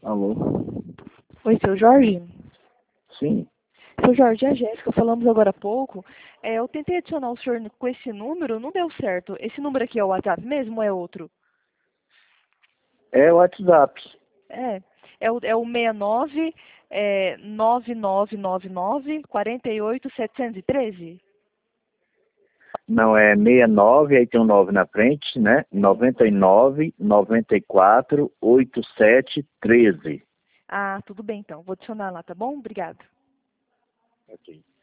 Alô? Oi, seu Jorge? Sim. Seu Jorge, é a Jéssica, falamos agora há pouco. Eu tentei adicionar o senhor com esse número, não deu certo. Esse número aqui é o WhatsApp mesmo ou é outro? É o WhatsApp. É o 69 9999 48 713? Não, é 69, aí tem um 9 na frente, né? 99 94 87 13. Ah, tudo bem então. Vou adicionar lá, tá bom? Obrigada. Ok.